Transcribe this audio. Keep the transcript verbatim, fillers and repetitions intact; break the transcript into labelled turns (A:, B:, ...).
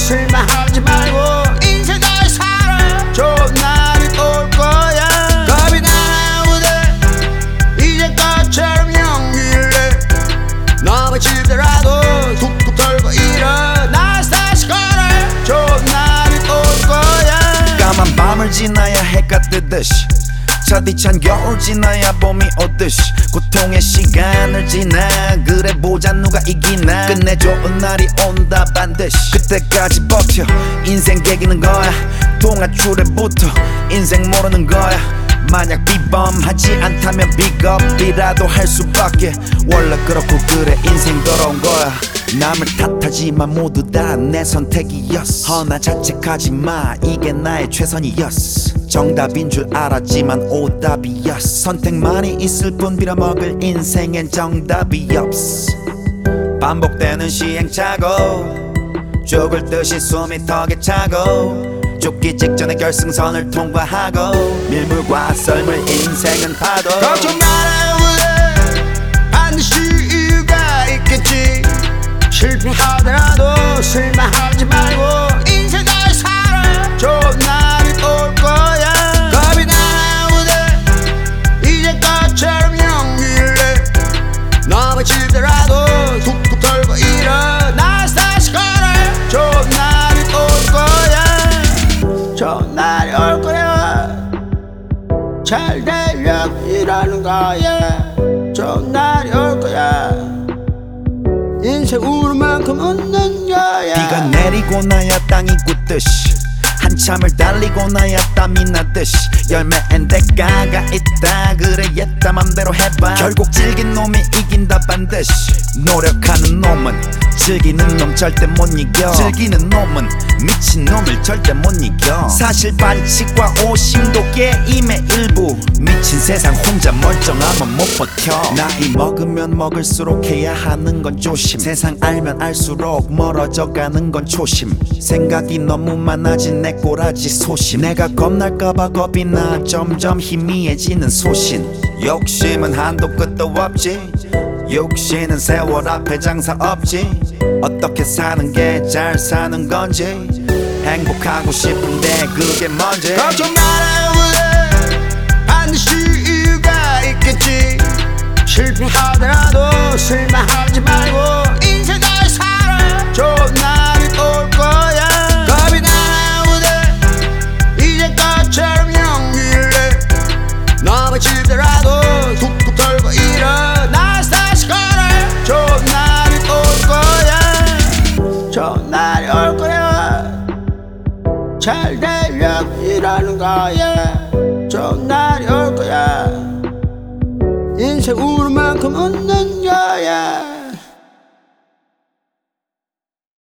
A: 실망하지 말고 인생 잘 살아. 좋은 날이 올 거야. 겁이 나오대 이제까처럼 연기를 넘어지더라도 툭툭 털고 일어나 다시 걸어. 좋은 날이 올 거야.
B: 까만 밤을 지나야 해가 뜨듯이 차디찬 겨울 지나야 봄이 오듯이 고통의 시간을 지나 그래 보자 누가 이기나. 끝내 좋은 날이 온다 반드시. 그때까지 버텨 인생 개기는 거야. 동아줄에 붙어 인생 모르는 거야. 만약 비범하지 않다면 비겁이라도 할 수밖에. 원래 그렇고 그래 인생 더러운 거야. 남을 탓하지만 모두 다 내 선택이었어. 허나 자책하지 마 이게 나의 최선이었어. 정답인 줄 알았지만 오답이었어. 선택만이 있을 뿐 빌어먹을 인생엔 정답이 없어. 반복되는 시행착오 죽을 듯이 숨이 턱에 차고 죽기 직전에 결승선을 통과하고 밀물과 썰물 인생은 파도.
A: 걱정 말아요 반드시 이유가 있겠지. 실패하더라도 실망하지 말고 인생 잘 살아. 좋은 날이 올 거야. 겁이 나오대 이제까처럼 연기를 넘어지더라도 툭툭 털고 일어나 다시 걸어. 좋은 날이 올 거야. 좋은 날이 올 거야. 잘 되려고 일하는 거야. 좋은 날이 올 거야. 인생 우는 만큼 웃는 거야.
B: 비가 내리고 나야 땅이 굳듯이 한참을 달리고 나야 땀이 나듯이 열매엔 대가가 있다. 그래 옛다 맘대로 해봐. 결국 질긴 놈이 이긴다 반드시. 노력하는 놈은 즐기는 놈 절대 못 이겨. 즐기는 놈은 미친 놈을 절대 못 이겨. 사실 반칙과 오심도 게임의 일부. 미친 세상 혼자 멀쩡하면 못 버텨. 나이 먹으면 먹을수록 해야 하는 건 조심. 세상 알면 알수록 멀어져 가는 건 초심. 생각이 너무 많아진 내 꼬라지 소심. 내가 겁날까봐 겁이 나 점점 희미해지는 소신. 욕심은 한도 끝도 없지. 욕심은 세월 앞에 장사 없지. 어떻게 사는 게 잘 사는 건지. 행복하고 싶은데 그게 뭔지.
A: 걱정 말아요 반드시 이유가 있겠지. 실패하더라도 실망하지 말고 인생 잘 살아. 좋은 날이 올 거야. 겁이 나오대 이제까처럼 연기를 넘어지더라도 툭툭 털고 일어나 다시 걸어. 좋은 날이 올 거야. 좋은 날이 올 거야. 잘 되려고 일하는 거야. 좋은 날이 올 거야. 인생 우는